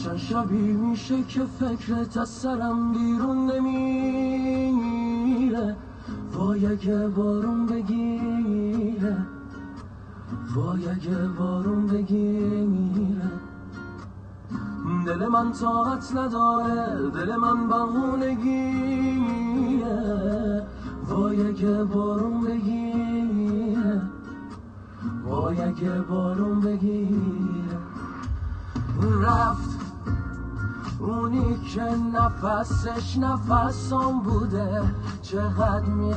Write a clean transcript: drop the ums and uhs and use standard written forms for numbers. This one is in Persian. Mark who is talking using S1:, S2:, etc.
S1: روشن شبی میشه که فکرت از سرم بیرون نمیره. وای اگه بارون بگیره، وای اگه بارون بگیره. دل من طاقت نداره، دل من بهونگیه. وای اگه بارون بگیره، وای اگه بارون بگیره. رفت اونی که نفسش نفسم بوده، چقدر